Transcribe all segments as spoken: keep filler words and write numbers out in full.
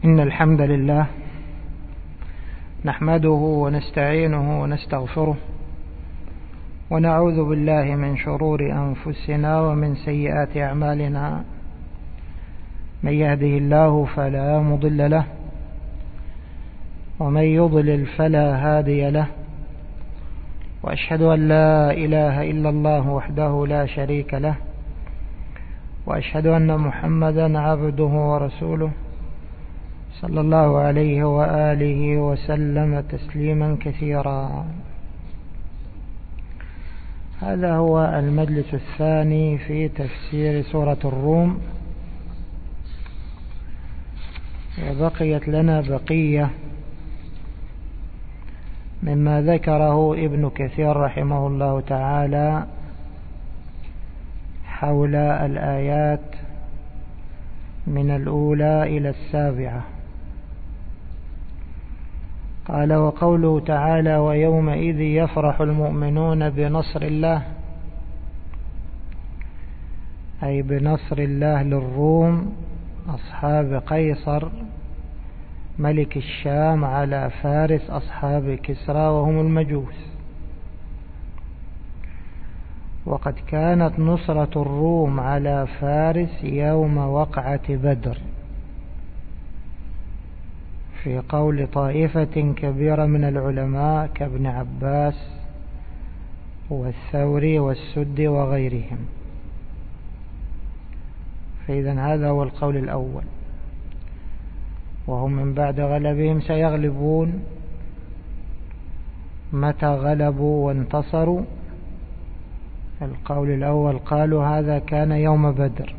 إن الحمد لله نحمده ونستعينه ونستغفره ونعوذ بالله من شرور أنفسنا ومن سيئات أعمالنا. من يهده الله فلا مضل له ومن يضلل فلا هادي له، وأشهد أن لا إله إلا الله وحده لا شريك له، وأشهد أن محمدا عبده ورسوله صلى الله عليه وآله وسلم تسليما كثيرا. هذا هو المجلس الثاني في تفسير سورة الروم، وبقيت لنا بقية مما ذكره ابن كثير رحمه الله تعالى حول الآيات من الأولى إلى السابعة. قال: وقوله تعالى: ويومئذ يفرح المؤمنون بنصر الله، أي بنصر الله للروم أصحاب قيصر ملك الشام على فارس أصحاب كسرى وهم المجوس. وقد كانت نصرة الروم على فارس يوم وقعة بدر، في قول طائفة كبيرة من العلماء كابن عباس والثوري والسدي وغيرهم. فإذا هذا هو القول الأول، وهم من بعد غلبهم سيغلبون. متى غلبوا وانتصروا؟ القول الأول قالوا هذا كان يوم بدر،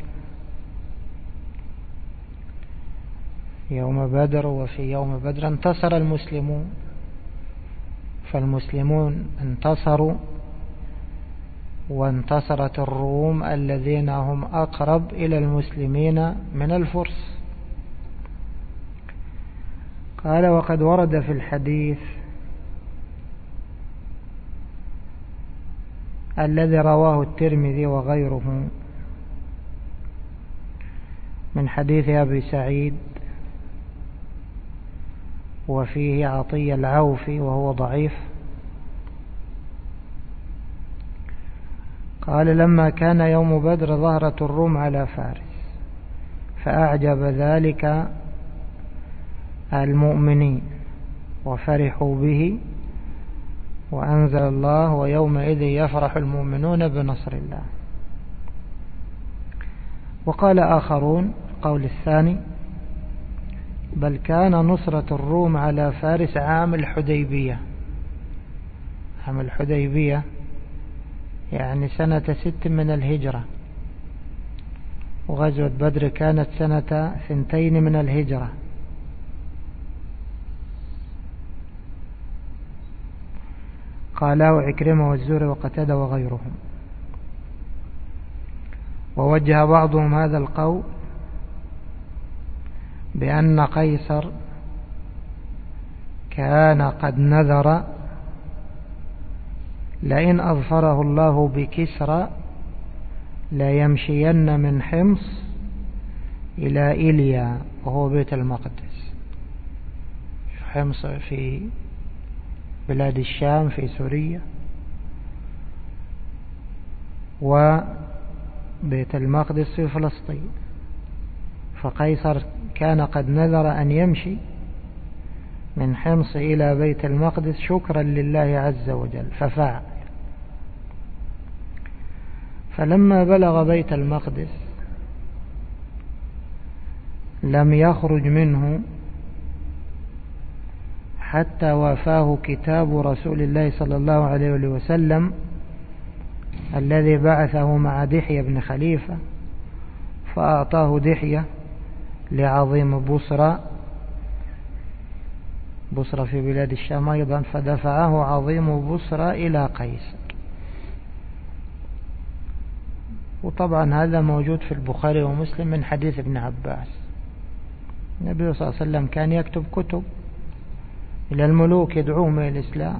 يوم بدر، وفي يوم بدر انتصر المسلمون، فالمسلمون انتصروا وانتصرت الروم الذين هم أقرب إلى المسلمين من الفرس. قال: وقد ورد في الحديث الذي رواه الترمذي وغيره من حديث أبي سعيد، وفيه عطية العوفي وهو ضعيف. قال: لما كان يوم بدر ظهرت الروم على فارس، فأعجب ذلك المؤمنين وفرحوا به، وأنزل الله: ويومئذ يفرح المؤمنون بنصر الله. وقال آخرون القول الثاني: بل كان نصرة الروم على فارس عام الحديبية. عام الحديبية يعني سنة ست من الهجرة، وغزوة بدر كانت سنة ثنتين من الهجرة. قالوا عكرمة والزهري وقتادة وغيرهم. ووجه بعضهم هذا القول بأن قيصر كان قد نذر لئن أظفره الله بكسرى ليمشين من حمص إلى إيليا، وهو بيت المقدس. حمص في بلاد الشام في سوريا، وبيت المقدس في فلسطين. فقيصر كان قد نذر أن يمشي من حمص إلى بيت المقدس شكرا لله عز وجل، ففعل. فلما بلغ بيت المقدس لم يخرج منه حتى وافاه كتاب رسول الله صلى الله عليه وسلم الذي بعثه مع دحية بن خليفة، فأعطاه دحية لعظيم بصرى، بصرى في بلاد الشام أيضا، فدفعه عظيم بصرى إلى قيصر. وطبعا هذا موجود في البخاري ومسلم من حديث ابن عباس. النبي صلى الله عليه وسلم كان يكتب كتب إلى الملوك يدعوهم إلى الإسلام.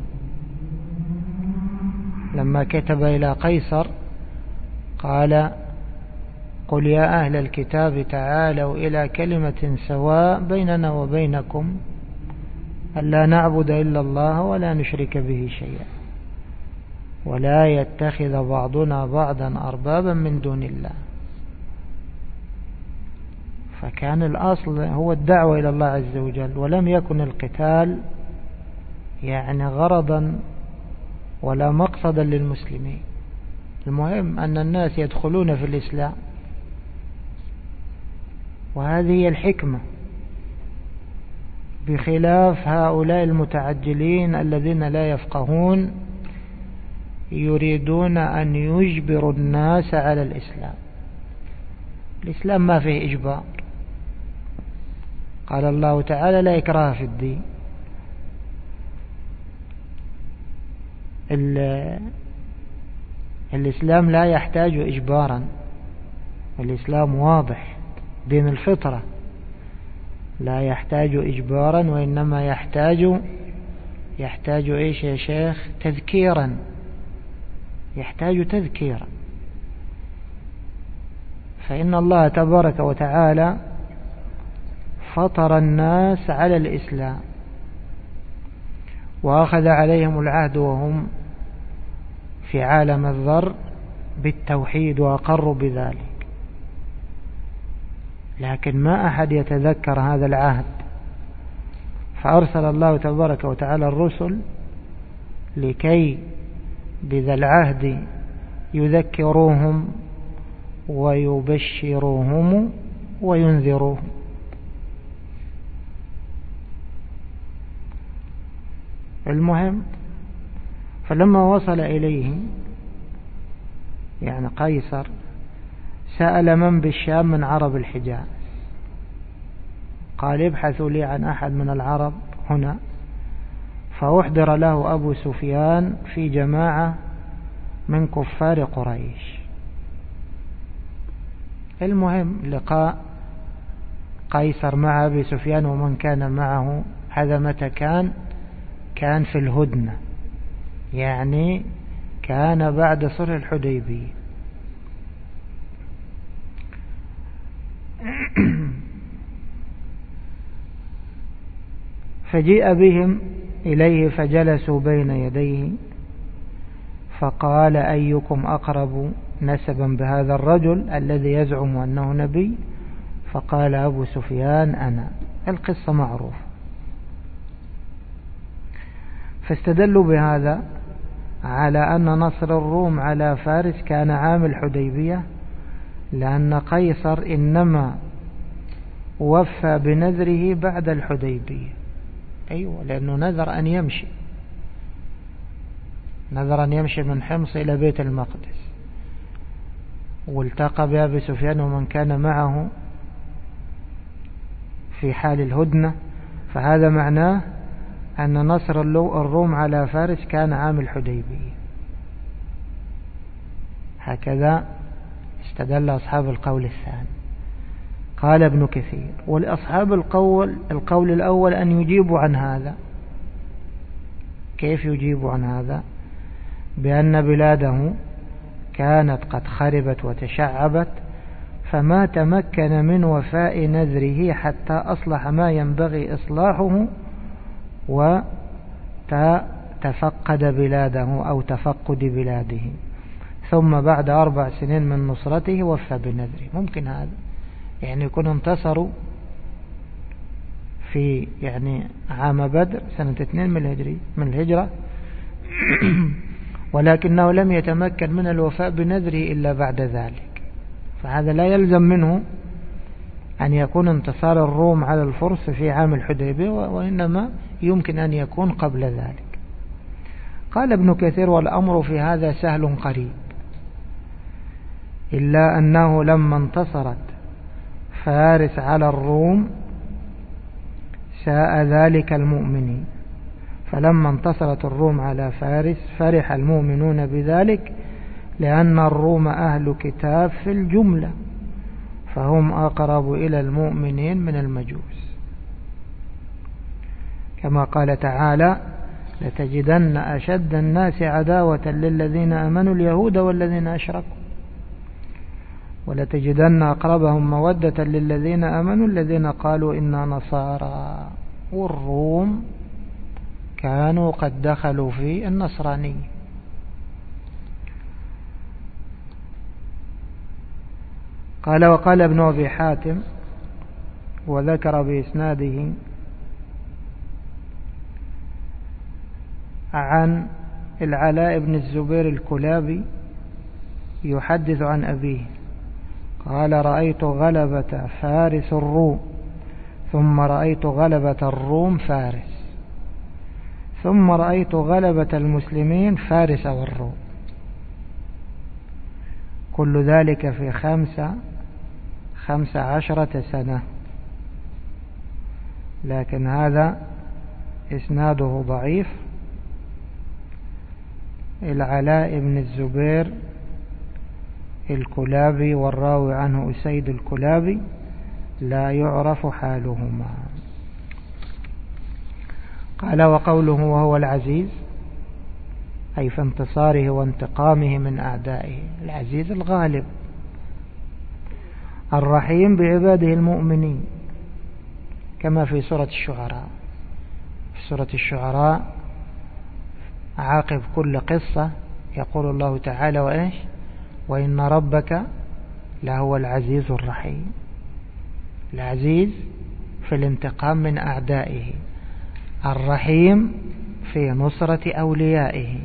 لما كتب إلى قيصر قال: قل يا أهل الكتاب تعالوا إلى كلمة سواء بيننا وبينكم ألا نعبد إلا الله ولا نشرك به شيئا ولا يتخذ بعضنا بعضا أربابا من دون الله. فكان الأصل هو الدعوة إلى الله عز وجل، ولم يكن القتال يعني غرضا ولا مقصدا للمسلمين. المهم أن الناس يدخلون في الإسلام، وهذه هي الحكمة، بخلاف هؤلاء المتعجلين الذين لا يفقهون يريدون أن يجبروا الناس على الإسلام. الإسلام ما فيه إجبار. قال الله تعالى لا إكراه في الدين. الإسلام لا يحتاج إجبارا، الإسلام واضح، دين الفطرة، لا يحتاج إجبارا، وإنما يحتاج يحتاج إيش يا شيخ؟ تذكيرا، يحتاج تذكيرا. فإن الله تبارك وتعالى فطر الناس على الإسلام وأخذ عليهم العهد وهم في عالم الذر بالتوحيد وأقروا بذلك، لكن ما أحد يتذكر هذا العهد، فأرسل الله تبارك وتعالى الرسل لكي بذا العهد يذكروهم ويبشروهم وينذروهم. المهم، فلما وصل إليه يعني قيصر سأل من بالشام من عرب الحجاز، قال ابحثوا لي عن أحد من العرب هنا، فأحضر له أبو سفيان في جماعة من كفار قريش. المهم لقاء قيصر مع أبي سفيان ومن كان معه. هذا متى كان؟ كان في الهدنة، يعني كان بعد صلح الحديبية. فجيء بهم إليه فجلسوا بين يديه، فقال أيكم أقرب نسبا بهذا الرجل الذي يزعم أنه نبي؟ فقال أبو سفيان أنا. القصة معروفة. فاستدلوا بهذا على أن نصر الروم على فارس كان عام الحديبية، لأن قيصر إنما وفى بنذره بعد الحديبية. أيوة، لأنه نذر أن يمشي نذر أن يمشي من حمص إلى بيت المقدس، والتقى بأبي سفيان ومن كان معه في حال الهدنة، فهذا معناه أن نصر الروم على فارس كان عام الحديبية. هكذا استدل أصحاب القول الثاني. قال ابن كثير: ولأصحاب القول القول الأول أن يجيبوا عن هذا. كيف يجيبوا عن هذا؟ بأن بلاده كانت قد خربت وتشعبت، فما تمكن من وفاء نذره حتى أصلح ما ينبغي إصلاحه وتفقد بلاده أو تفقد بلاده، ثم بعد أربع سنين من نصرته وفى بنذره. ممكن هذا يعني يكون انتصروا في يعني عام بدر سنة اثنين من الهجرة من الهجرة ولكنه لم يتمكن من الوفاء بنذره إلا بعد ذلك، فهذا لا يلزم منه أن يكون انتصار الروم على الفرس في عام الحديبية، وإنما يمكن أن يكون قبل ذلك. قال ابن كثير: والأمر في هذا سهل قريب، إلا أنه لما انتصرت فارس على الروم ساء ذلك المؤمنين، فلما انتصرت الروم على فارس فرح المؤمنون بذلك، لأن الروم أهل كتاب في الجملة، فهم أقرب إلى المؤمنين من المجوس، كما قال تعالى: لتجدن أشد الناس عداوة للذين آمنوا اليهود والذين أشركوا. ولتجدن أقربهم مودة للذين آمنوا الذين قالوا إنا نصارى. والروم كانوا قد دخلوا في النصرانية. قال وقال ابن أبي حاتم وذكر بإسناده عن العلاء بن الزبير الكلابي يحدث عن أبيه قال رأيت غلبة فارس الروم ثم رأيت غلبة الروم فارس ثم رأيت غلبة المسلمين فارس والروم، كل ذلك في خمسة خمس عشرة سنة. لكن هذا إسناده ضعيف. العلاء بن الزبير الكلابي والراوي عنه أسيد الكلابي لا يعرف حالهما. قال وقوله وهو العزيز أي في انتصاره وانتقامه من أعدائه، العزيز الغالب، الرحيم بعباده المؤمنين كما في سورة الشعراء. في سورة الشعراء عاقب كل قصة يقول الله تعالى وإيش وإن ربك لهو العزيز الرحيم. العزيز في الانتقام من أعدائه، الرحيم في نصرة أوليائه.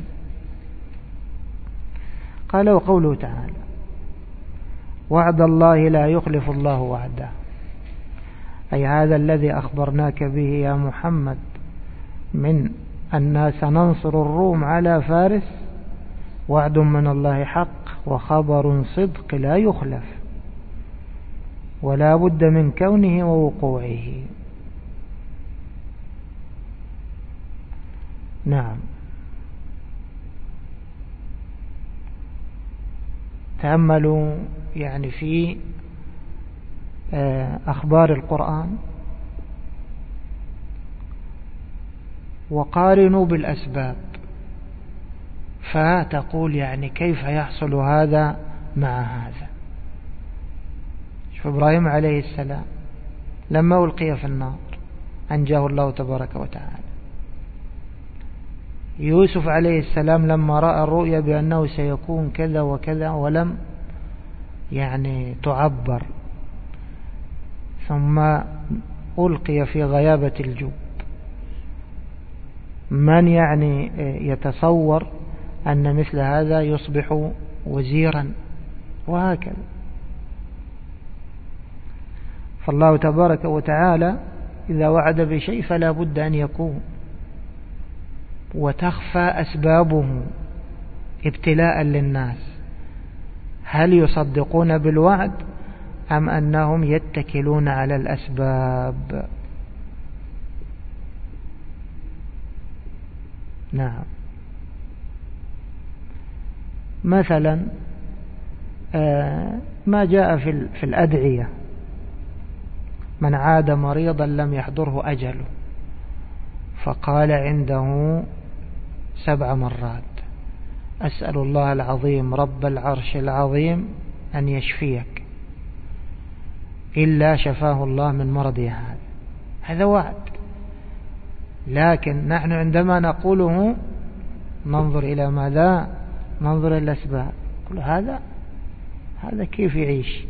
قال وقوله تعالى وعد الله لا يخلف الله وعده، أي هذا الذي أخبرناك به يا محمد من أننا سننصر الروم على فارس وعد من الله حق وخبر صدق لا يخلف ولا بد من كونه ووقوعه. نعم. تأملوا يعني في أخبار القرآن وقارنوا بالأسباب، فتقول يعني كيف يحصل هذا مع هذا. شوف إبراهيم عليه السلام لما ألقي في النار أنجاه الله تبارك وتعالى. يوسف عليه السلام لما رأى الرؤيا بأنه سيكون كذا وكذا ولم يعني تعبر، ثم ألقي في غيابة الجب. من يعني يتصور أن مثل هذا يصبح وزيرا؟ وهكذا. فالله تبارك وتعالى إذا وعد بشيء فلا بد أن يكون، وتخفى أسبابه ابتلاء للناس، هل يصدقون بالوعد أم أنهم يتكلون على الأسباب؟ نعم. مثلا ما جاء في الأدعية من عاد مريضا لم يحضره أجله فقال عنده سبع مرات أسأل الله العظيم رب العرش العظيم أن يشفيك إلا شفاه الله من مرضه هذا. هذا وعد. لكن نحن عندما نقوله ننظر إلى ماذا؟ ننظر إلى الأسباب. كل هذا هذا كيف يعيش؟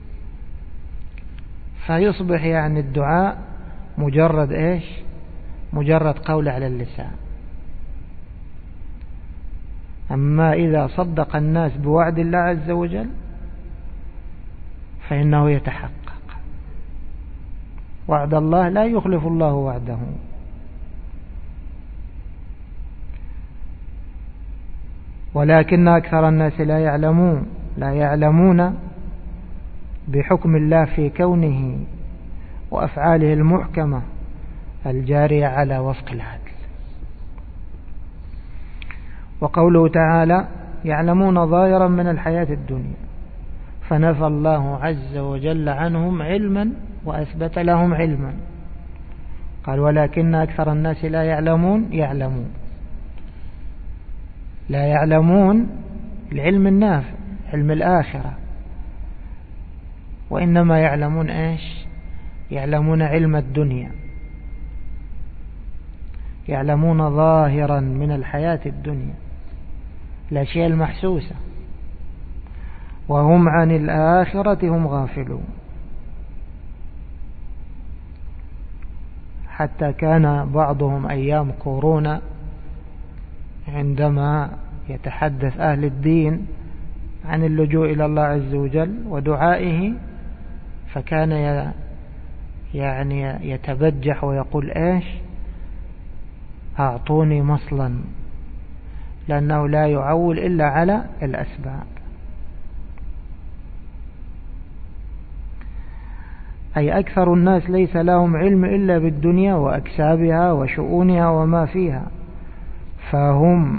فيصبح يعني الدعاء مجرد إيش؟ مجرد قول على اللسان. أما إذا صدق الناس بوعد الله عز وجل فإنه يتحقق. وعد الله لا يخلف الله وعده. ولكن أكثر الناس لا يعلمون لا يعلمون بحكم الله في كونه وأفعاله المحكمة الجارية على وفق العدل. وقوله تعالى يعلمون ظاهرا من الحياة الدنيا فنفى الله عز وجل عنهم علما وأثبت لهم علما. قال ولكن أكثر الناس لا يعلمون يعلمون لا يعلمون العلم النافع علم الآخرة، وإنما يعلمون إيش؟ يعلمون علم الدنيا، يعلمون ظاهرا من الحياة الدنيا، الأشياء المحسوسة، وهم عن الآخرة هم غافلون. حتى كان بعضهم أيام كورونا عندما يتحدث أهل الدين عن اللجوء إلى الله عز وجل ودعائه، فكان يعني يتبجح ويقول إيش؟ أعطوني مصلا، لأنه لا يعول إلا على الأسباب. أي أكثر الناس ليس لهم علم إلا بالدنيا وأكسابها وشؤونها وما فيها، فهم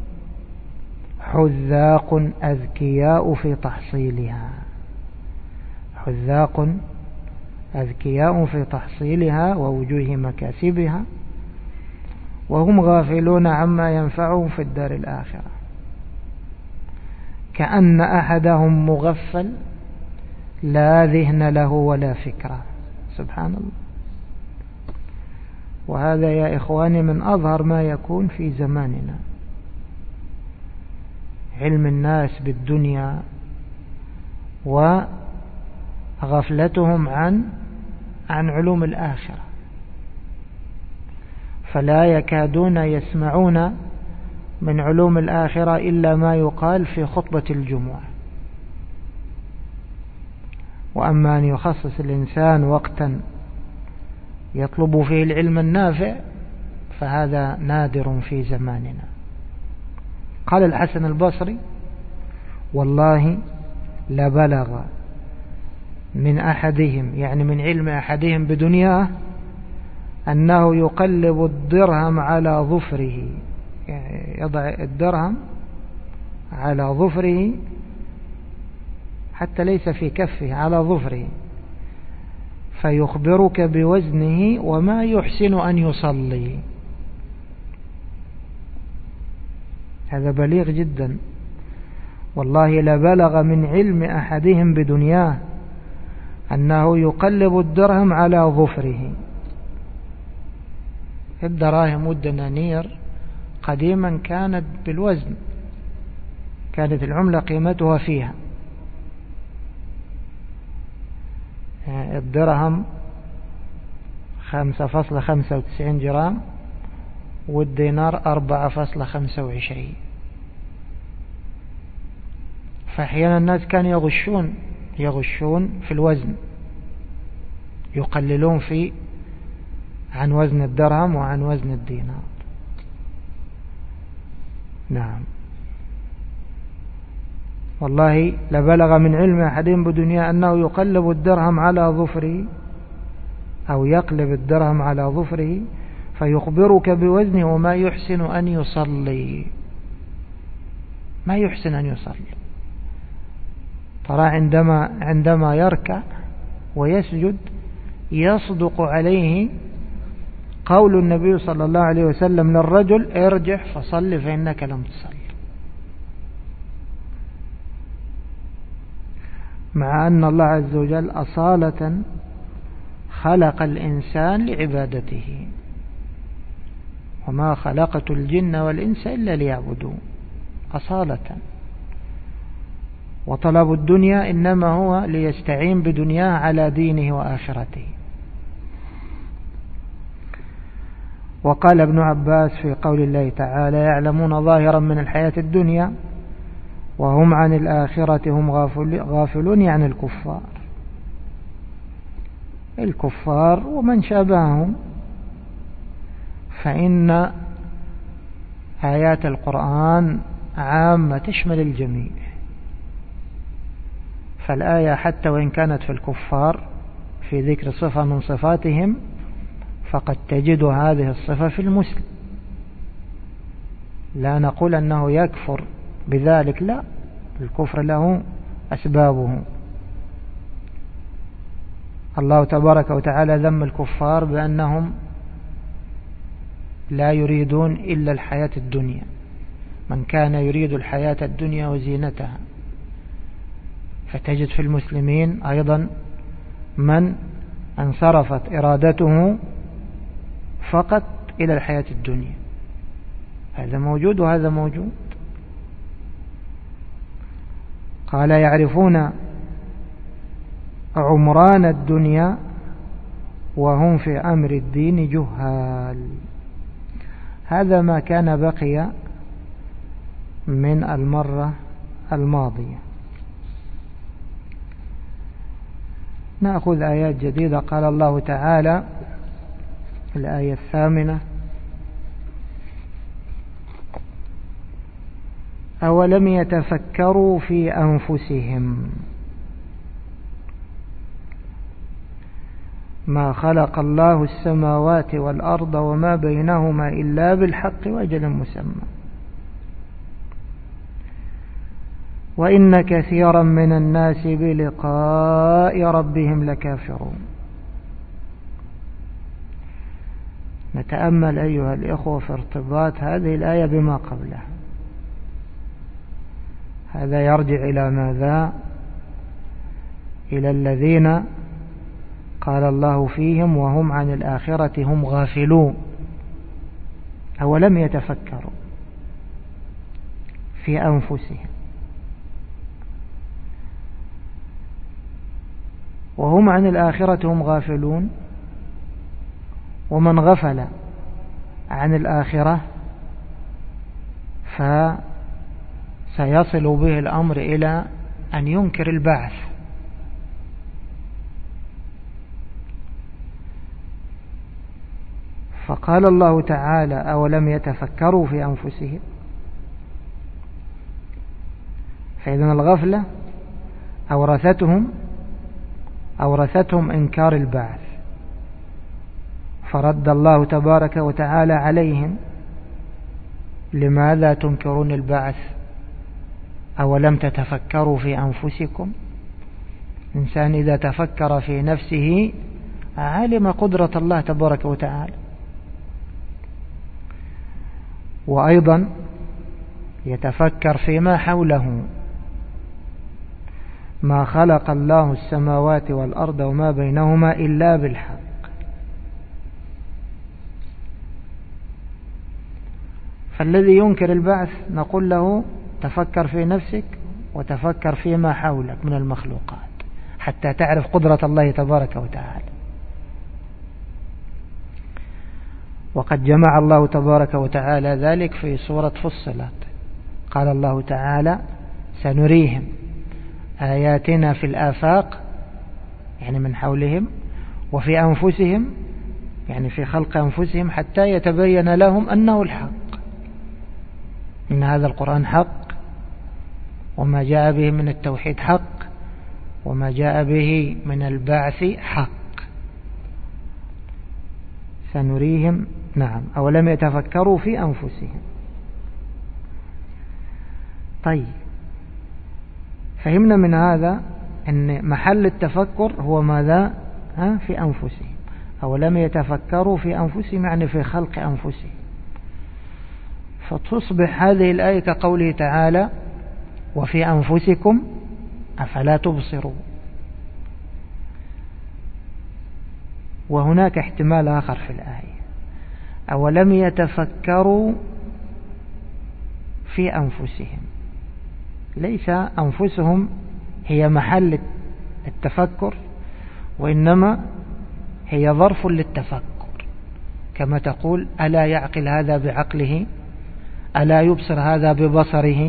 حذاق أذكياء في تحصيلها، حذاق أذكياء في تحصيلها ووجوه مكاسبها، وهم غافلون عما ينفعهم في الدار الآخرة، كأن أحدهم مغفل لا ذهن له ولا فكرة. سبحان الله. وهذا يا إخواني من أظهر ما يكون في زماننا، علم الناس بالدنيا وغفلتهم عن عن علوم الآخرة، فلا يكادون يسمعون من علوم الآخرة إلا ما يقال في خطبة الجمعة. وأما أن يخصص الإنسان وقتا يطلب فيه العلم النافع فهذا نادر في زماننا. قال الحسن البصري: والله لبلغ من أحدهم، يعني من علم أحدهم بدنياه، أنه يقلب الدرهم على ظفره، يعني يضع الدرهم على ظفره حتى ليس في كفه، على ظفره، فيخبرك بوزنه وما يحسن أن يصلي. هذا بليغ جدا. والله لبلغ من علم أحدهم بدنياه أنه يقلب الدرهم على ظفره. الدراهم والدنانير قديما كانت بالوزن، كانت العملة قيمتها فيها. الدرهم خمسة فاصلة خمسة وتسعين جرام والدينار أربعة فاصلة خمسة وعشرين. فأحيانا الناس كانوا يغشون يغشون في الوزن، يقللون في عن وزن الدرهم وعن وزن الدينار. نعم. والله لبلغ من علم أحدهم بدنيا أنه يقلب الدرهم على ظفره، أو يقلب الدرهم على ظفره، فيخبرك بوزنه وما يحسن أن يصلي. ما يحسن أن يصلي. ترى عندما عندما يركع ويسجد يصدق عليه قول النبي صلى الله عليه وسلم للرجل: ارجع فصل فإنك لم تصل. مع أن الله عز وجل أصالة خلق الإنسان لعبادته، وما خلقت الجن والإنس إلا ليعبدون أصالة. وطلب الدنيا إنما هو ليستعين بدنياه على دينه وآخرته. وقال ابن عباس في قول الله تعالى: يعلمون ظاهرا من الحياة الدنيا وهم عن الآخرة هم غافلون، يعني الكفار الكفار ومن شابههم. فإن آيات القرآن عامة تشمل الجميع، فالآية حتى وإن كانت في الكفار في ذكر صفة من صفاتهم فقد تجد هذه الصفة في المسلم. لا نقول أنه يكفر بذلك، لا، الكفر له أسبابه. الله تبارك وتعالى ذم الكفار بأنهم لا يريدون إلا الحياة الدنيا، من كان يريد الحياة الدنيا وزينتها. فتجد في المسلمين أيضا من انصرفت إرادته فقط إلى الحياة الدنيا. هذا موجود وهذا موجود. قال يعرفون عمران الدنيا وهم في أمر الدين جهال. هذا ما كان بقي من المرة الماضية. نأخذ آيات جديدة. قال الله تعالى الآية الثامنة: أولم يتفكروا في أنفسهم ما خلق الله السماوات والأرض وما بينهما إلا بالحق وأجل مسمى وإن كثيرا من الناس بلقاء ربهم لكافرون. نتأمل أيها الإخوة في ارتباط هذه الآية بما قبلها. هذا يرجع إلى ماذا؟ إلى الذين قال الله فيهم وهم عن الآخرة هم غافلون. أولم يتفكروا في أنفسهم وهم عن الآخرة هم غافلون. ومن غفل عن الآخرة فسيصل به الأمر إلى أن ينكر البعث. فقال الله تعالى أولم يتفكروا في أنفسهم. فإذن الغفلة أورثتهم أورثتهم إنكار البعث، فرد الله تبارك وتعالى عليهم: لماذا تنكرون البعث؟ أولم تتفكروا في أنفسكم؟ إنسان إذا تفكر في نفسه علم قدرة الله تبارك وتعالى. وأيضا يتفكر فيما حوله: ما خلق الله السماوات والأرض وما بينهما إلا بالحق. فالذي ينكر البعث نقول له: تفكر في نفسك وتفكر فيما حولك من المخلوقات حتى تعرف قدرة الله تبارك وتعالى. وقد جمع الله تبارك وتعالى ذلك في سورة فصلت. قال الله تعالى: سنريهم آياتنا في الآفاق، يعني من حولهم، وفي أنفسهم، يعني في خلق أنفسهم، حتى يتبين لهم أنه الحق، إن هذا القرآن حق، وما جاء به من التوحيد حق، وما جاء به من البعث حق. سنريهم. نعم. أولم يتفكروا في أنفسهم. طيب، فهمنا من هذا أن محل التفكر هو ماذا؟ ها؟ في أنفسهم. أولم يتفكروا في أنفسهم يعني في خلق أنفسهم. فتصبح هذه الآية كقوله تعالى: وفي أنفسكم أفلا تبصرون. وهناك احتمال آخر في الآية: أولم يتفكروا في أنفسهم. ليس أنفسهم هي محل التفكر، وإنما هي ظرف للتفكر، كما تقول: ألا يعقل هذا بعقله؟ ألا يبصر هذا ببصره؟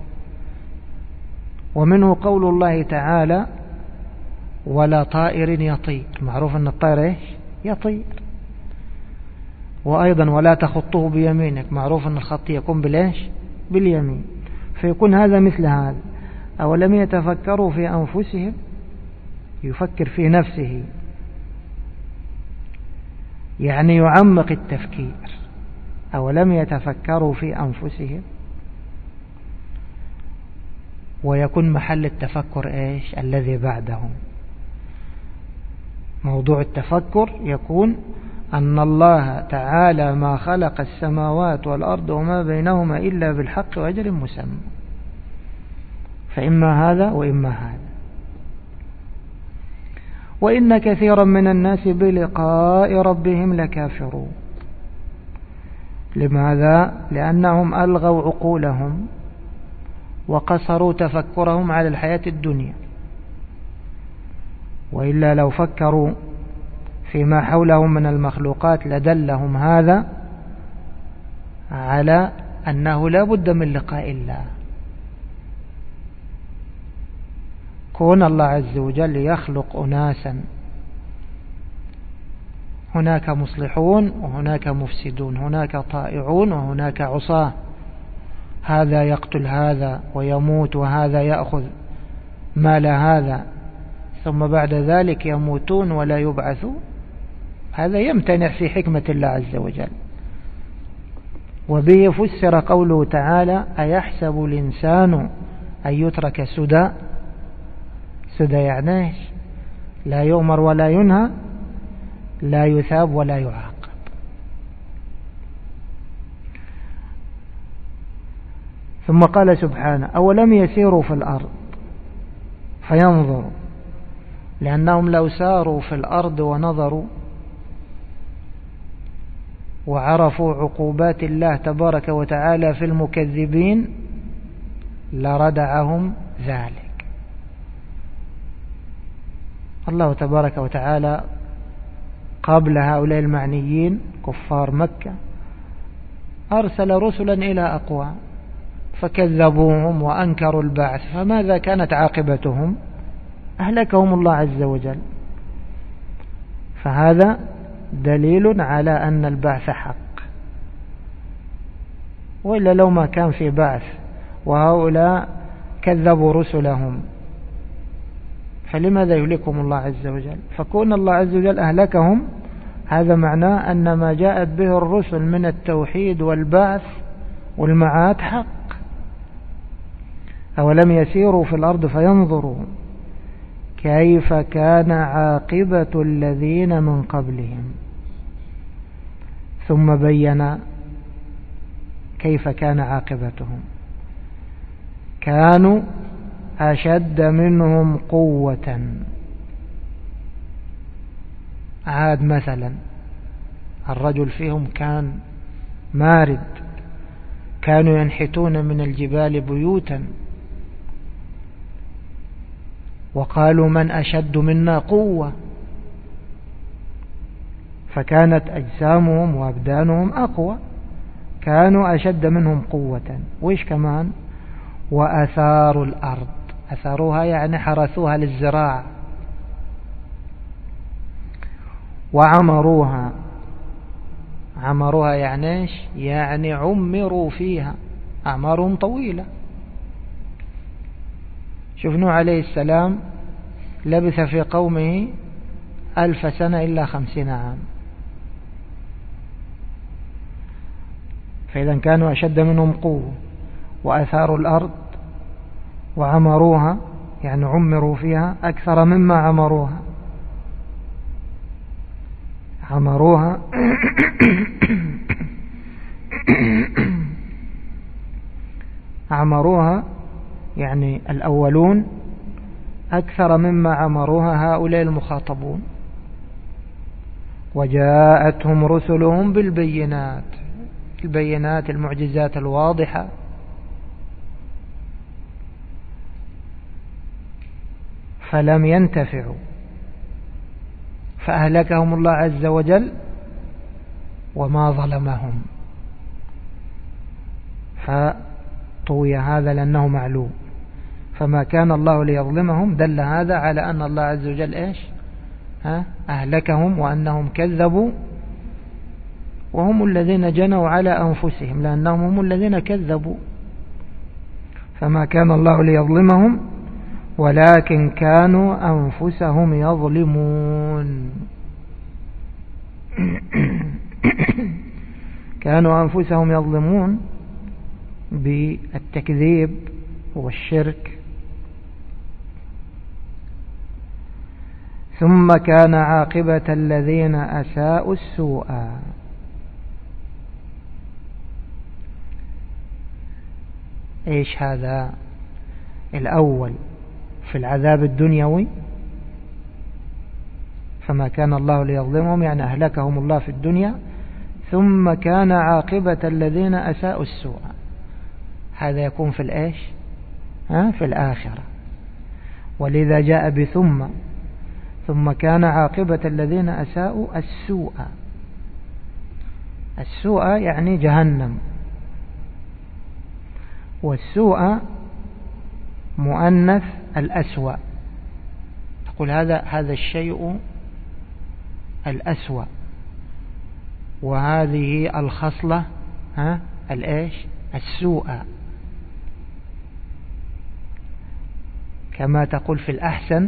ومنه قول الله تعالى: ولا طائر يطير. معروف أن الطائر إيش؟ يطير. وأيضا ولا تخطه بيمينك. معروف أن الخط يكون بالإيش؟ باليمين. فيكون هذا مثل هذا: أولم يتفكروا في أنفسهم، يفكر في نفسه، يعني يعمق التفكير. أولم يتفكروا في أنفسهم، ويكون محل التفكر إيش؟ الذي بعدهم. موضوع التفكر يكون أن الله تعالى ما خلق السماوات والأرض وما بينهما إلا بالحق وأجل مسمى. فإما هذا وإما هذا. وإن كثيرا من الناس بلقاء ربهم لكافرون. لماذا؟ لأنهم ألغوا عقولهم وقصروا تفكرهم على الحياة الدنيا، وإلا لو فكروا فيما حولهم من المخلوقات لدلهم هذا على أنه لا بد من لقاء الله. كون الله عز وجل يخلق أناسا، هناك مصلحون وهناك مفسدون، هناك طائعون وهناك عصاة، هذا يقتل هذا ويموت وهذا يأخذ مال هذا، ثم بعد ذلك يموتون ولا يبعثون. هذا يمتنع في حكمة الله عز وجل. وبه فسر قوله تعالى: أيحسب الإنسان أن يترك سدى؟ سدى يعني لا يؤمر ولا ينهى، لا يثاب ولا يعاقب. ثم قال سبحانه: أولم يسيروا في الأرض فينظروا، لأنهم لو ساروا في الأرض ونظروا وعرفوا عقوبات الله تبارك وتعالى في المكذبين لردعهم ذلك. الله تبارك وتعالى قبل هؤلاء المعنيين كفار مكة أرسل رسلا إلى أقوام فكذبوهم وأنكروا البعث، فماذا كانت عاقبتهم؟ أهلكهم الله عز وجل. فهذا دليل على أن البعث حق، وإلا لو ما كان في بعث وهؤلاء كذبوا رسلهم فلماذا يهلكهم الله عز وجل؟ فكون الله عز وجل أهلكهم هذا معناه أن ما جاءت به الرسل من التوحيد والبعث والمعاد حق. أولم يسيروا في الأرض فينظروا كيف كان عاقبة الذين من قبلهم، ثم بين كيف كان عاقبتهم. كانوا أشد منهم قوة. عاد مثلا الرجل فيهم كان مارد، كانوا ينحتون من الجبال بيوتا، وقالوا من أشد منا قوة، فكانت أجسامهم وأبدانهم أقوى، كانوا أشد منهم قوة. وإيش كمان؟ وأثاروا الأرض، أثاروها يعني حرثوها للزراعة، وعمروها، عمروها يعني إيش؟ يعني عمروا فيها، أعمارهم طويلة. شوف نوح عليه السلام لبث في قومه ألف سنة إلا خمسين عام، فإذا كانوا أشد منهم قوة وأثاروا الأرض وعمروها يعني عمروا فيها أكثر مما عمروها. عمروها عمروها يعني الأولون أكثر مما عمروها هؤلاء المخاطبون. وجاءتهم رسلهم بالبينات، البينات المعجزات الواضحة، فلم ينتفعوا فأهلكهم الله عز وجل وما ظلمهم، فطوي هذا لأنه معلوم. فما كان الله ليظلمهم دل هذا على أن الله عز وجل إيش؟ ها؟ أهلكهم وأنهم كذبوا، وهم الذين جنوا على أنفسهم لأنهم هم الذين كذبوا. فما كان الله ليظلمهم ولكن كانوا أنفسهم يظلمون. كانوا أنفسهم يظلمون بالتكذيب والشرك. ثم كان عاقبة الذين أساءوا السوء. إيش هذا؟ الأول في العذاب الدنيوي فما كان الله ليظلمهم يعني أهلكهم الله في الدنيا ثم كان عاقبة الذين أساءوا السوء. هذا يكون في الإيش؟ ها في الآخرة. ولذا جاء بثم ثم كان عاقبة الذين أساءوا السوء. السوء يعني جهنم، والسوء مؤنث الأسوأ. تقول هذا هذا الشيء الأسوأ، وهذه الخصلة ها الإيش؟ السوء. كما تقول في الأحسن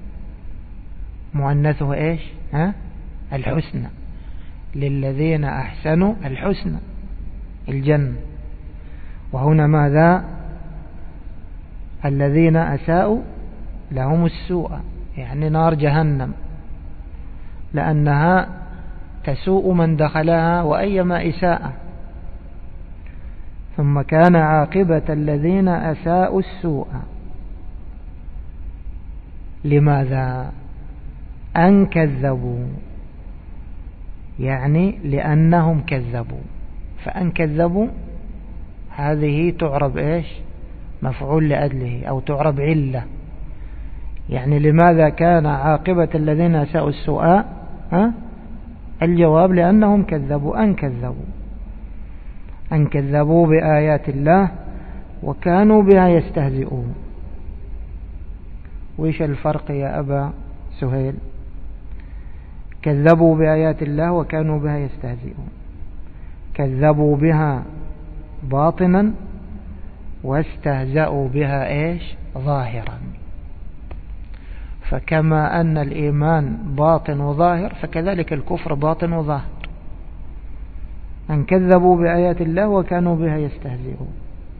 مؤنثه إيش؟ ها الحسنى. للذين أحسنوا الحسنى الجنة. وهنا ماذا؟ الذين أساءوا لهم السوء، يعني نار جهنم، لأنها تسوء من دخلها وأيما إساءة. ثم كان عاقبة الذين أساءوا السوء. لماذا؟ أن كذبوا، يعني لأنهم كذبوا. فأن كذبوا هذه تعرب إيش؟ مفعول لأجله، أو تعرب علة. يعني لماذا كان عاقبة الذين أساءوا السوء؟ ها؟ الجواب لأنهم كذبوا. أن كذبوا أن كذبوا بآيات الله وكانوا بها يستهزئون. وإيش الفرق يا أبا سهيل؟ كذبوا بآيات الله وكانوا بها يستهزئون. كذبوا بها باطنا واستهزأوا بها إيش؟ ظاهرا. فكما أن الإيمان باطن وظاهر فكذلك الكفر باطن وظاهر. أن كذبوا بآيات الله وكانوا بها يستهزئون.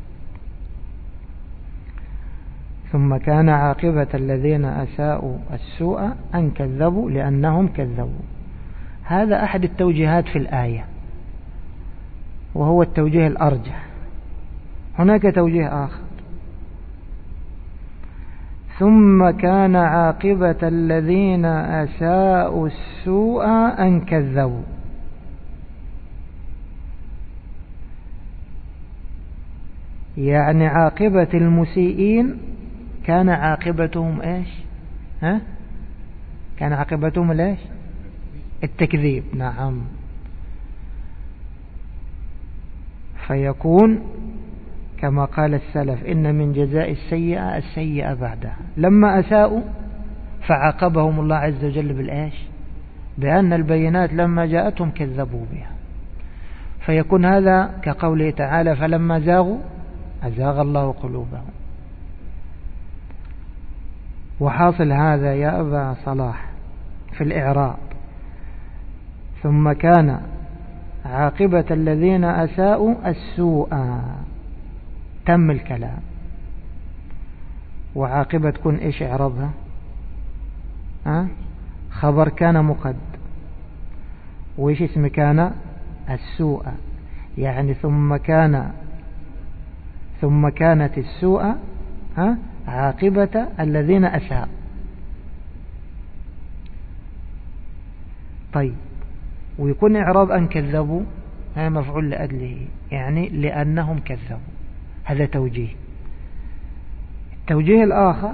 ثم كان عاقبة الذين أساءوا السوء أن كذبوا لأنهم كذبوا. هذا أحد التوجيهات في الآية، وهو التوجيه الأرجح. هناك توجيه آخر: ثم كان عاقبة الذين أساءوا السوء أن كذبوا. يعني عاقبة المسيئين كان عاقبتهم إيش؟ ها؟ كان عاقبتهم ليش؟ التكذيب. نعم. فيكون كما قال السلف: إن من جزاء السيئة السيئة بعدها. لما أساءوا فعاقبهم الله عز وجل بالإيش؟ بأن البينات لما جاءتهم كذبوا بها. فيكون هذا كقوله تعالى: فلما زاغوا أزاغ الله قلوبهم. وحاصل هذا يا أبا صلاح في الإعراب: ثم كان عاقبة الذين أساءوا السوء. تم الكلام. وعاقبة تكون إيش إعرابها؟ أه؟ خبر كان مقدم. وإيش اسم كان؟ السوء. يعني ثم كان ثم كانت السوء ها عاقبة الذين أساءوا. طيب، ويكون إعراب أن كذبوا ها مفعول لأجله، يعني لأنهم كذبوا. هذا توجيه. التوجيه الآخر: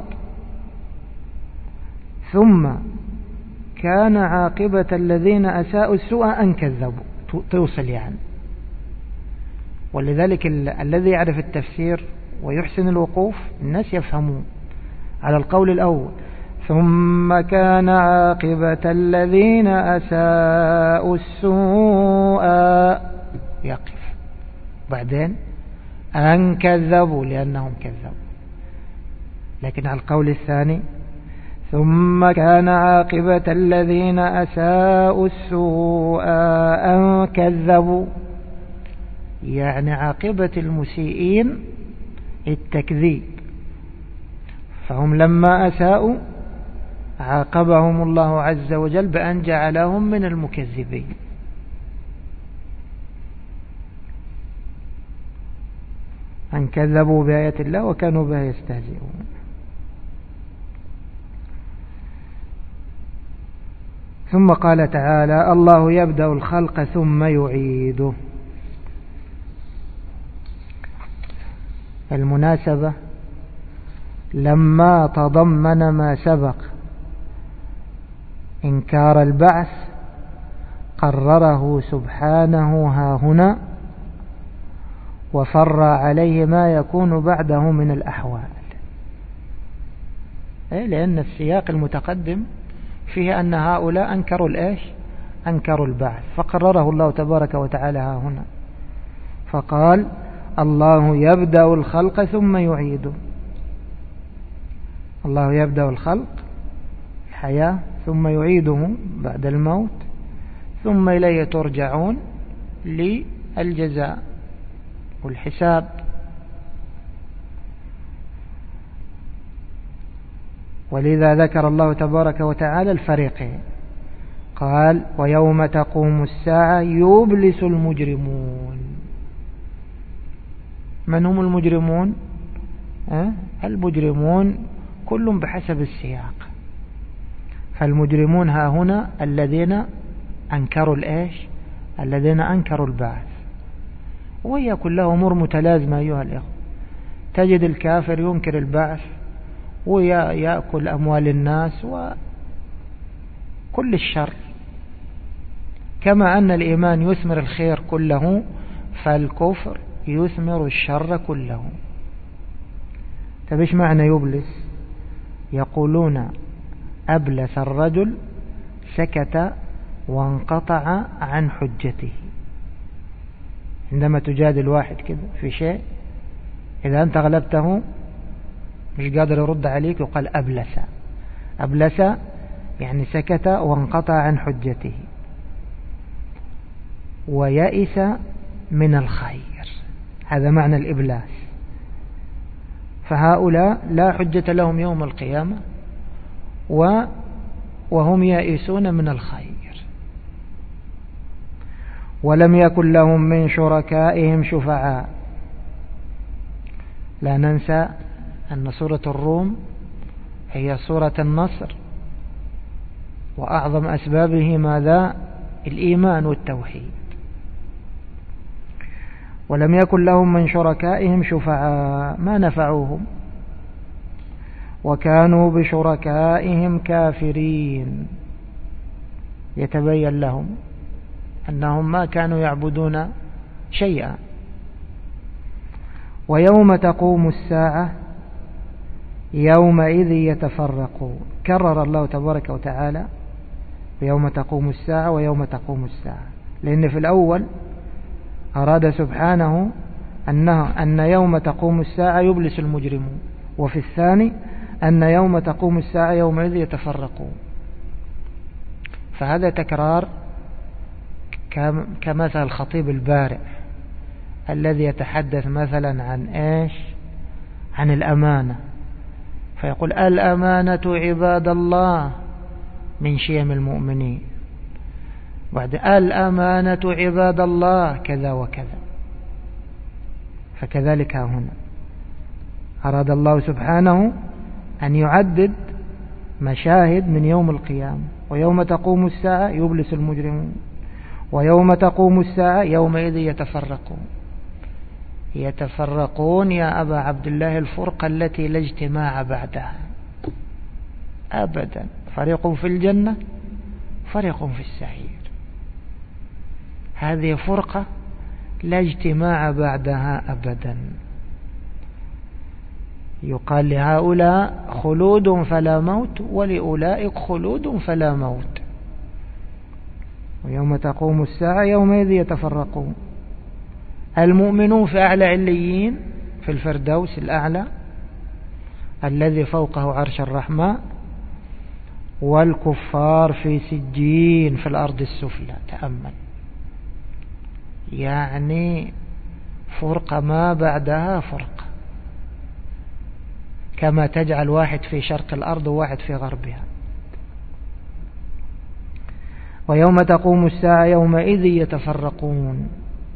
ثم كان عاقبة الذين أساءوا السوء أن كذبوا. توصل يعني. ولذلك ال الذي يعرف التفسير ويحسن الوقوف الناس يفهمون على القول الأول: ثم كان عاقبة الذين أساءوا السوء، يقف. بعدين أن كذبوا لأنهم كذبوا. لكن على القول الثاني: ثم كان عاقبة الذين أساءوا السوء أن كذبوا، يعني عاقبة المسيئين التكذيب. فهم لما أساءوا عاقبهم الله عز وجل بأن جعلهم من المكذبين. أن كذبوا بآيات الله وكانوا بها يستهزئون. ثم قال تعالى الله يبدأ الخلق ثم يعيده. المناسبة لما تضمن ما سبق إنكار البعث قرره سبحانه ها هنا وفر عليه ما يكون بعده من الأحوال، لأن السياق المتقدم فيه أن هؤلاء أنكروا الإيش؟ أنكروا البعث، فقرره الله تبارك وتعالى ها هنا فقال الله يبدأ الخلق ثم يعيده. الله يبدأ الخلق الحياة ثم يعيده بعد الموت ثم إليه ترجعون للجزاء والحساب. ولذا ذكر الله تبارك وتعالى الفريقين، قال ويوم تقوم الساعة يبلس المجرمون. من هم المجرمون؟ أه؟ المجرمون كل بحسب السياق، فالمجرمون ها هنا الذين أنكروا الإيش؟ الذين أنكروا البعث. وهي كلها أمور متلازمة أيها الإخوة، تجد الكافر ينكر البعث ويأكل أموال الناس وكل الشر، كما أن الإيمان يثمر الخير كله فالكفر يثمر الشر كله. تبيش معنى يبلس؟ يقولون أبلس الرجل سكت وانقطع عن حجته. عندما تجادل واحد كده في شيء إذا أنت غلبته مش قادر يرد عليك يقال أبلس. أبلس يعني سكت وانقطع عن حجته ويئس من الخير، هذا معنى الإبلاس. فهؤلاء لا حجة لهم يوم القيامة وهم يائسون من الخير. ولم يكن لهم من شركائهم شفعاء. لا ننسى أن سورة الروم هي سورة النصر، وأعظم أسبابه ماذا؟ الإيمان والتوحيد. ولم يكن لهم من شركائهم شفعاء ما نفعوهم وكانوا بشركائهم كافرين. يتبين لهم أنهم ما كانوا يعبدون شيئا. ويوم تقوم الساعة يومئذ يتفرقون. كرر الله تبارك وتعالى يوم تقوم الساعة ويوم تقوم الساعة، لأن في الأول أراد سبحانه أنه أن يوم تقوم الساعة يبلس المجرمون، وفي الثاني أن يوم تقوم الساعة يومئذ يتفرقون. فهذا تكرار كمثل الخطيب البارع الذي يتحدث مثلا عن إيش؟ عن الأمانة، فيقول الأمانة عباد الله من شيم المؤمنين، بعد الأمانة عباد الله كذا وكذا. فكذلك هنا أراد الله سبحانه أن يعدد مشاهد من يوم القيامة. ويوم تقوم الساعة يبلس المجرمون ويوم تقوم الساعة يومئذ يتفرقون. يتفرقون يا أبا عبد الله الفرقة التي لا اجتماع بعدها أبدا، فريق في الجنة فريق في السعير. هذه فرقة لا اجتماع بعدها أبدا. يقال لهؤلاء خلود فلا موت ولأولئك خلود فلا موت. ويوم تقوم الساعة يومئذ يتفرقون. المؤمنون في أعلى عليين في الفردوس الأعلى الذي فوقه عرش الرحمن، والكفار في سجين في الأرض السفلى. تأمل، يعني فرقة ما بعدها فرقة، كما تجعل واحد في شرق الأرض وواحد في غربها. ويوم تقوم الساعة يومئذ يتفرقون.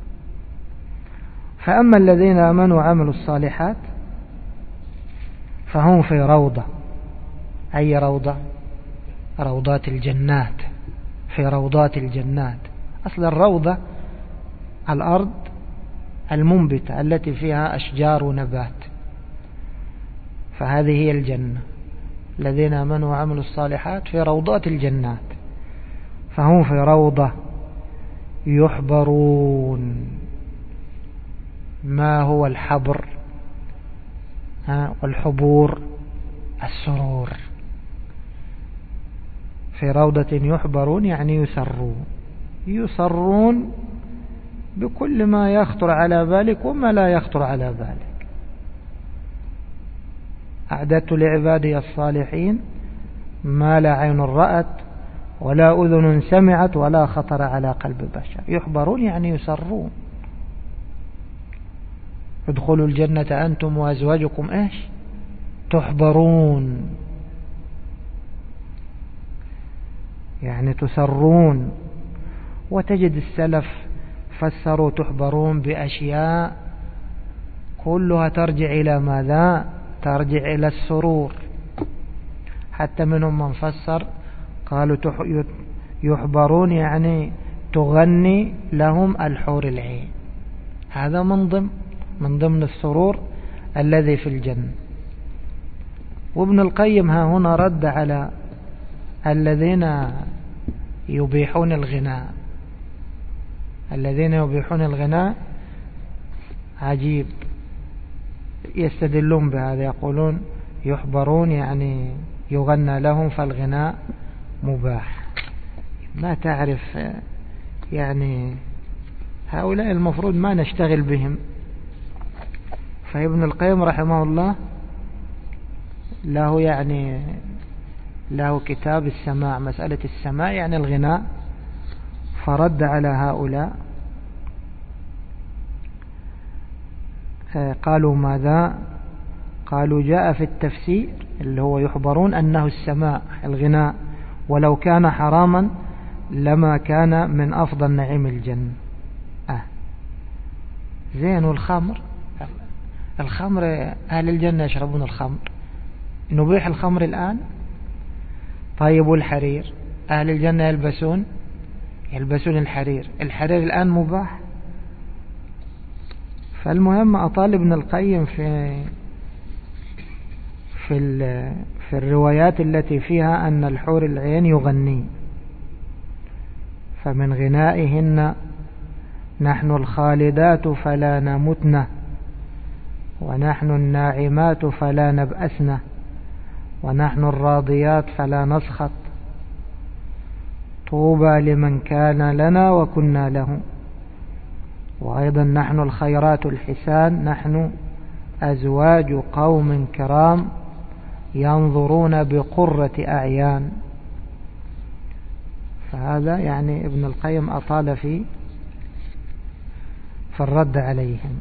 فأما الذين آمنوا وعملوا الصالحات فهم في روضة. أي روضة؟ روضات الجنات. في روضات الجنات. أصل الروضة الأرض المنبتة التي فيها أشجار ونبات، فهذه هي الجنة. الذين آمنوا وعملوا الصالحات في روضات الجنات، فهم في روضة يحبرون. ما هو الحبر؟ ها والحبور السرور. في روضة يحبرون يعني يسرون، يسرون بكل ما يخطر على بالك وما لا يخطر على بالك. أعددت لعبادي الصالحين ما لا عين رأت ولا أذن سمعت ولا خطر على قلب بشر. يحبرون يعني يسرون. ادخلوا الجنة أنتم وأزواجكم إيش؟ تحبرون، يعني تسرون. وتجد السلف فسروا تحبرون بأشياء كلها ترجع إلى ماذا؟ ترجع إلى السرور. حتى منهم من فسر قالوا يحبرون يعني تغني لهم الحور العين. هذا من ضمن من ضمن السرور الذي في الجنة. وابن القيم ها هنا رد على الذين يبيحون الغناء. الذين يبيحون الغناء عجيب، يستدلون بهذا، يقولون يحبرون يعني يغنى لهم فالغناء مباح. ما تعرف يعني هؤلاء المفروض ما نشتغل بهم. فابن القيم رحمه الله له يعني له كتاب السماع، مسألة السماع يعني الغناء، فرد على هؤلاء. قالوا ماذا؟ قالوا جاء في التفسير اللي هو يحبرون أنه السماع الغناء، ولو كان حراما لما كان من أفضل نعيم الجنة. آه. زين. والخمر، الخمر أهل الجنة يشربون الخمر، نبيح الخمر الآن؟ طيب والحرير، أهل الجنة يلبسون يلبسون الحرير، الحرير الآن مباح؟ فالمهم أطال ابن القيم في في في الروايات التي فيها أن الحور العين يغني، فمن غنائهن نحن الخالدات فلا نمتن، ونحن الناعمات فلا نبأسن، ونحن الراضيات فلا نسخط، طوبى لمن كان لنا وكنا له. وأيضا نحن الخيرات الحسان، نحن أزواج قوم كرام ينظرون بقرة أعيان. فهذا يعني ابن القيم أطال في في الرد عليهم،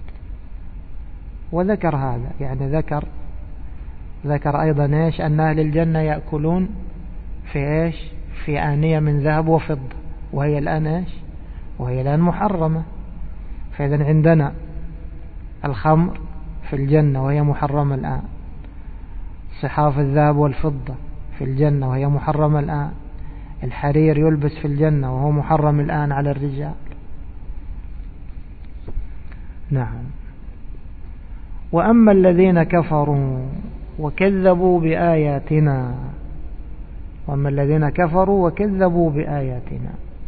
وذكر هذا، يعني ذكر ذكر أيضا إيش؟ أن أهل الجنة يأكلون في إيش؟ في آنية من ذهب وفضة، وهي الآن إيش؟ وهي الآن محرمة. فإذا عندنا الخمر في الجنة وهي محرمة الآن، صحاف الذهب والفضة في الجنة وهي محرمة الآن، الحرير يلبس في الجنة وهو محرم الآن على الرجال. نعم. وأما الذين كفروا وكذبوا بآياتنا وأما الذين كفروا وكذبوا بآياتنا،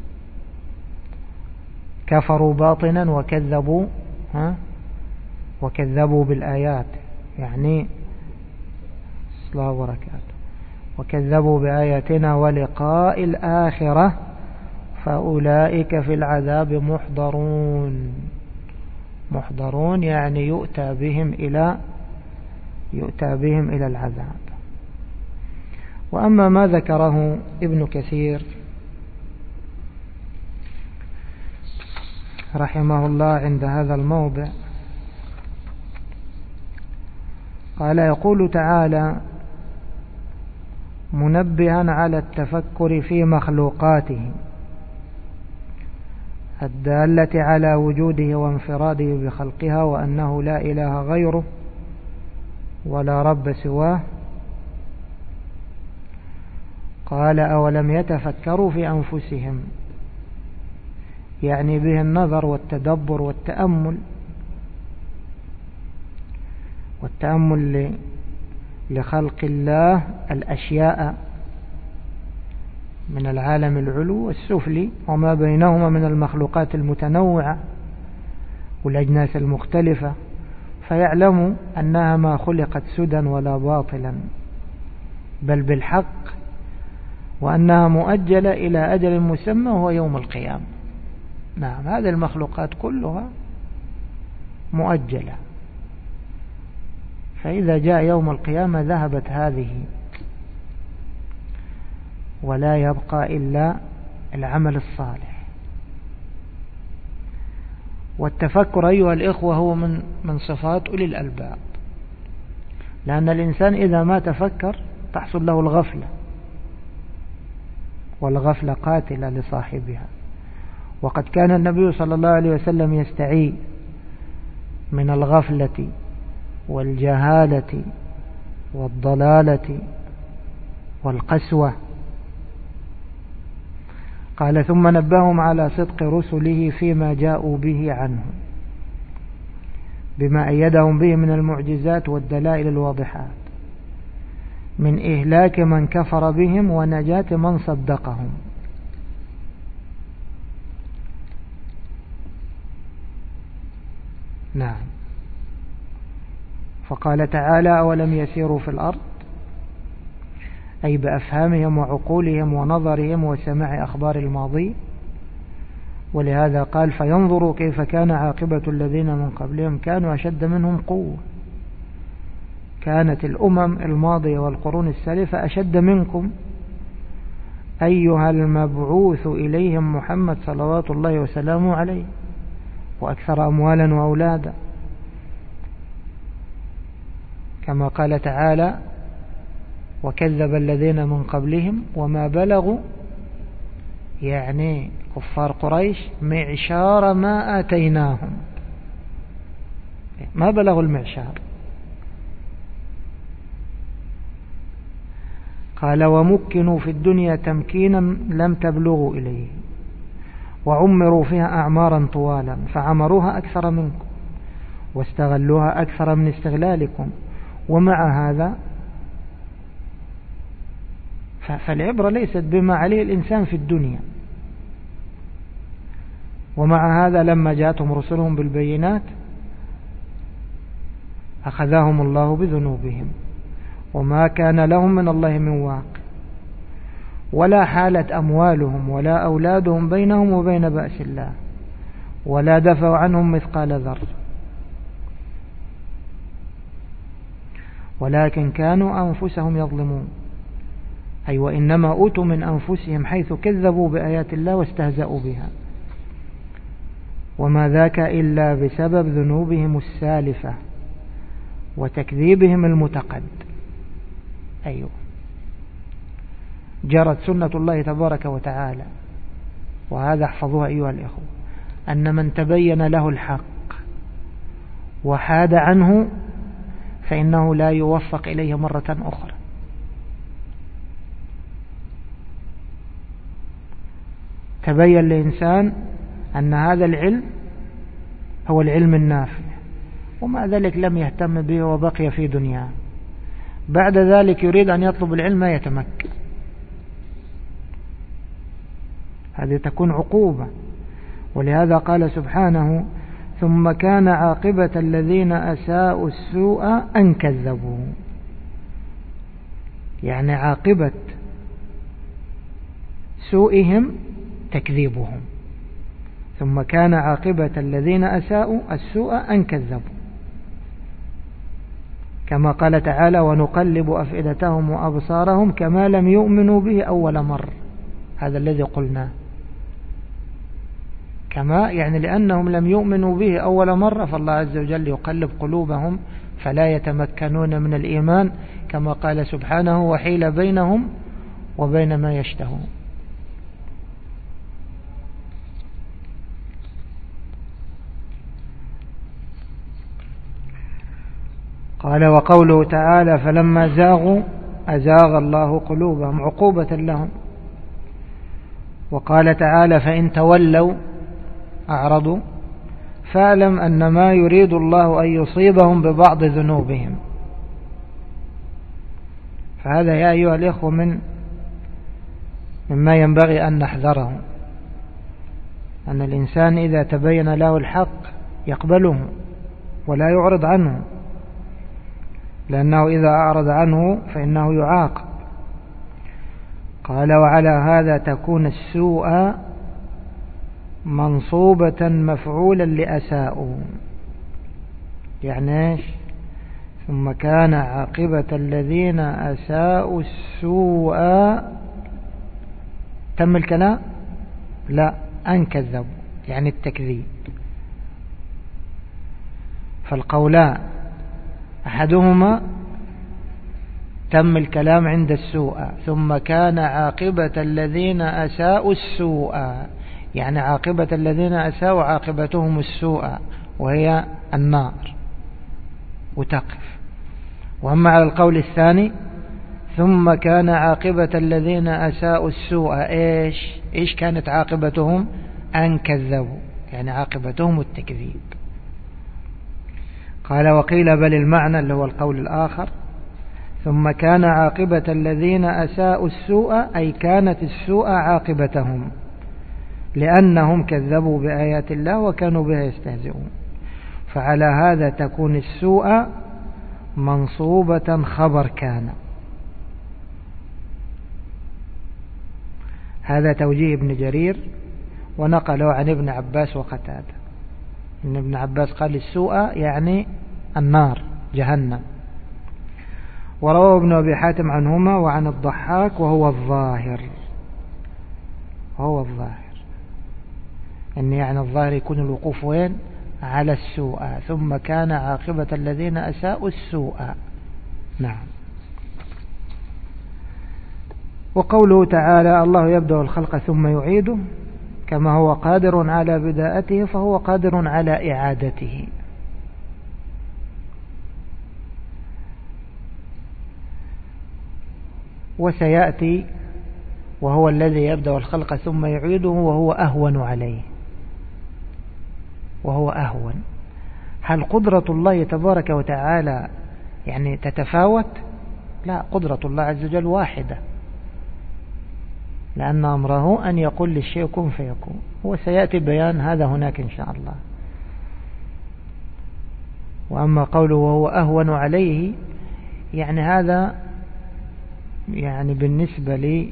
كفروا باطنا وكذبوا ها وكذبوا بالآيات، يعني الله وبركاته، وكذبوا بآياتنا ولقاء الآخرة فأولئك في العذاب محضرون. محضرون يعني يؤتى بهم إلى يؤتى بهم إلى العذاب. وأما ما ذكره ابن كثير رحمه الله عند هذا الموضع، قال: يقول تعالى منبها على التفكر في مخلوقاته الدالة على وجوده وانفراده بخلقها، وأنه لا إله غيره ولا رب سواه، قال أولم يتفكروا في أنفسهم، يعني به النظر والتدبر والتأمل، والتأمل لخلق الله الأشياء من العالم العلو والسفلي وما بينهما من المخلوقات المتنوعة والأجناس المختلفة، فيعلموا أنها ما خلقت سدى ولا باطلا بل بالحق، وأنها مؤجلة إلى أجل مسمى وهو يوم القيامة. نعم، هذه المخلوقات كلها مؤجلة، فإذا جاء يوم القيامة ذهبت هذه ولا يبقى إلا العمل الصالح. والتفكر أيها الإخوة هو من من صفات أولي الألباب، لأن الإنسان إذا ما تفكر تحصل له الغفلة، والغفلة قاتلة لصاحبها. وقد كان النبي صلى الله عليه وسلم يستعيذ من الغفلة والجهالة والضلالة والقسوة. قال ثم نبههم على صدق رسله فيما جاءوا به عنه بما أيدهم به من المعجزات والدلائل الواضحات، من إهلاك من كفر بهم ونجاة من صدقهم. نعم. فقال تعالى أولم يسيروا في الأرض، أي بأفهامهم وعقولهم ونظرهم وسماع أخبار الماضي. ولهذا قال فينظروا كيف كان عاقبة الذين من قبلهم كانوا أشد منهم قوة. كانت الأمم الماضية والقرون السالفة أشد منكم أيها المبعوث إليهم محمد صلوات الله وسلامه عليه، وأكثر أموالا وأولادا، كما قال تعالى وكذب الذين من قبلهم وما بلغوا، يعني كفار قريش، معشار ما آتيناهم، ما بلغوا المعشار. قال ومكنوا في الدنيا تمكينا لم تبلغوا إليه، وعمروا فيها أعمارا طوالا فعمروها أكثر منكم واستغلوها أكثر من استغلالكم، ومع هذا فالعبرة ليست بما عليه الإنسان في الدنيا. ومع هذا لما جاءتهم رسلهم بالبينات أخذهم الله بذنوبهم وما كان لهم من الله من واق، ولا حالت أموالهم ولا أولادهم بينهم وبين بأس الله، ولا دفعوا عنهم مثقال ذر، ولكن كانوا أنفسهم يظلمون. أي وإنما أوتوا من أنفسهم حيث كذبوا بآيات الله واستهزأوا بها، وما ذاك إلا بسبب ذنوبهم السالفة وتكذيبهم المتقد. أيوه، جرت سنة الله تبارك وتعالى، وهذا احفظوها أيها الإخوة، أن من تبين له الحق وحاد عنه فإنه لا يوفق إليه مرة أخرى. تبين لإنسان أن هذا العلم هو العلم النافع، ومع ذلك لم يهتم به وبقي في دنياه، بعد ذلك يريد أن يطلب العلم ما يتمكن، هذه تكون عقوبة. ولهذا قال سبحانه ثم كان عاقبة الذين أساءوا السوء أن كذبوا، يعني عاقبة سوءهم تكذيبهم، ثم كان عاقبة الذين أساءوا السوء أن كذبوا، كما قال تعالى ونقلب أفئدتهم وأبصارهم كما لم يؤمنوا به أول مرة، هذا الذي قلناه، كما يعني لأنهم لم يؤمنوا به أول مرة فالله عز وجل يقلب قلوبهم فلا يتمكنون من الإيمان، كما قال سبحانه وحيل بينهم وبين ما يشتهون. قال وقوله تعالى فلما زاغوا أزاغ الله قلوبهم عقوبة لهم. وقال تعالى فإن تولوا أعرضوا فاعلم أن ما يريد الله أن يصيبهم ببعض ذنوبهم. فهذا يا أيها الإخوة من مما ينبغي أن نحذره، أن الإنسان إذا تبين له الحق يقبله ولا يعرض عنه، لأنه إذا أعرض عنه فإنه يعاقب. قال وعلى هذا تكون السوء منصوبة مفعولا لأساءوا، يعني إيش؟ ثم كان عاقبة الذين أساءوا السوء، تم الكلام؟ لا، أن كذبوا يعني التكذيب. فالقولان أحدهما تم الكلام عند السوء، ثم كان عاقبة الذين أساءوا السوء، يعني عاقبة الذين أساءوا عاقبتهم السوء وهي النار وتقف. وأما على القول الثاني ثم كان عاقبة الذين أساءوا السوء، إيش إيش كانت عاقبتهم؟ أن كذبوا، يعني عاقبتهم التكذيب. قال وقيل بل المعنى اللي هو القول الآخر ثم كان عاقبة الذين أساءوا السوء، أي كانت السوء عاقبتهم لأنهم كذبوا بآيات الله وكانوا بها يستهزئون. فعلى هذا تكون السوء منصوبة خبر كان. هذا توجيه ابن جرير ونقله عن ابن عباس وقتادة. إن ابن عباس قال السوء يعني النار جهنم. وروى ابن أبي حاتم عنهما وعن الضحاك وهو الظاهر، وهو الظاهر إن يعني الظاهر يكون الوقوف وين؟ على السوء، ثم كان عاقبة الذين أساءوا السوء. نعم. وقوله تعالى الله يبدأ الخلق ثم يعيده، كما هو قادر على بداءته فهو قادر على إعادته. وسيأتي وهو الذي يبدأ الخلق ثم يعيده وهو أهون عليه، وهو أهون. هل قدرة الله تبارك وتعالى يعني تتفاوت؟ لا، قدرة الله عز وجل واحدة، لأن أمره أن يقول للشيء كن فيكون. هو سيأتي بيان هذا هناك إن شاء الله. وأما قوله وهو أهون عليه، يعني هذا يعني بالنسبة لي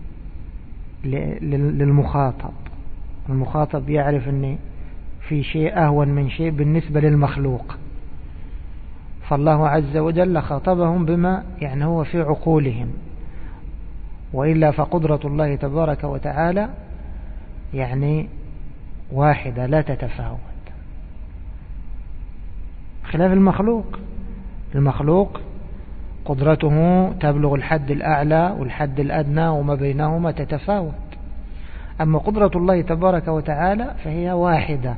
للمخاطب، المخاطب يعرف أن في شيء أهون من شيء بالنسبة للمخلوق، فالله عز وجل خاطبهم بما يعني هو في عقولهم، وإلا فقدرة الله تبارك وتعالى يعني واحدة لا تتفاوت، خلاف المخلوق. المخلوق قدرته تبلغ الحد الأعلى والحد الأدنى وما بينهما تتفاوت، أما قدرة الله تبارك وتعالى فهي واحدة،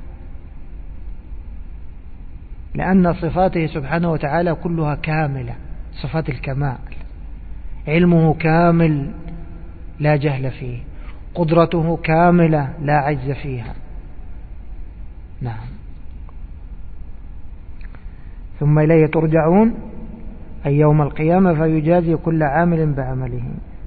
لأن صفاته سبحانه وتعالى كلها كاملة، صفات الكمال. علمه كامل لا جهل فيه، قدرته كاملة لا عجز فيها. نعم. ثم إليه ترجعون أي يوم القيامة فيجازي كل عامل بعمله.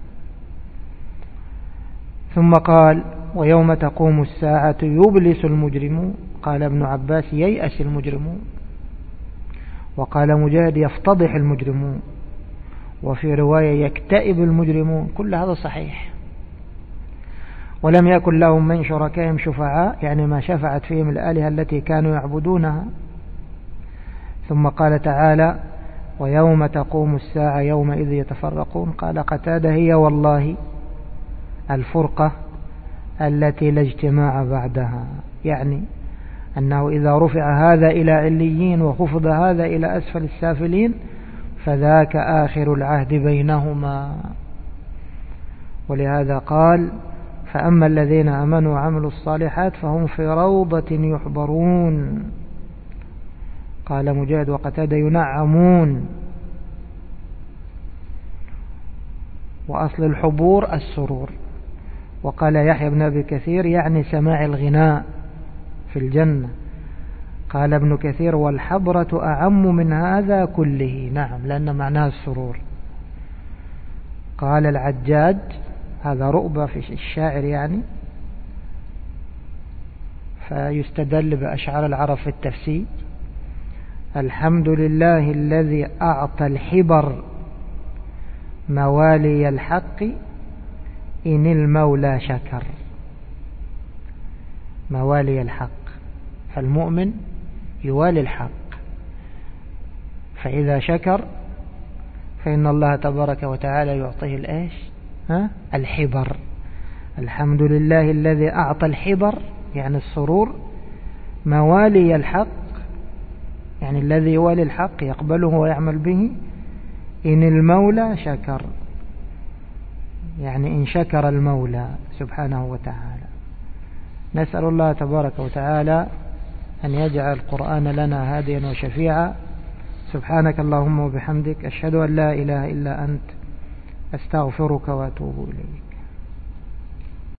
ثم قال ويوم تقوم الساعة يبلس المجرمون، قال ابن عباس ييأس المجرمون، وقال مجاهد يفتضح المجرمون، وفي رواية يكتئب المجرمون. كل هذا صحيح. ولم يكن لهم من شركائهم شفعاء، يعني ما شفعت فيهم الآلهة التي كانوا يعبدونها. ثم قال تعالى ويوم تقوم الساعة يومئذ يتفرقون، قال قتادة هي والله الفرقة التي لا اجتماع بعدها، يعني أنه إذا رفع هذا إلى عليين وخفض هذا إلى أسفل السافلين فذاك آخر العهد بينهما. ولهذا قال فأما الذين آمنوا وعملوا الصالحات فهم في روضة يحبرون. قال مجاهد وقتادة ينعمون. وأصل الحبور السرور. وقال يحيى بن أبي كثير يعني سماع الغناء في الجنة. قال ابن كثير والحبرة أعم من هذا كله. نعم، لأن معناها السرور. قال العجاج هذا رؤبة في الشاعر يعني، فيستدل بأشعار العرب في التفسير: الحمد لله الذي أعطى الحبر موالي الحق إن المولى شكر. موالي الحق، فالمؤمن يوالي الحق، فإذا شكر فإن الله تبارك وتعالى يعطيه الإيش؟ ها؟ الحبر. الحمد لله الذي أعطى الحبر يعني السرور، موالي الحق يعني الذي يوالي الحق يقبله ويعمل به، إن المولى شكر يعني إن شكر المولى سبحانه وتعالى. نسأل الله تبارك وتعالى أن يجعل القرآن لنا هاديا وشفيعا. سبحانك اللهم وبحمدك، أشهد أن لا إله إلا أنت، أستغفرك وأتوب إليك.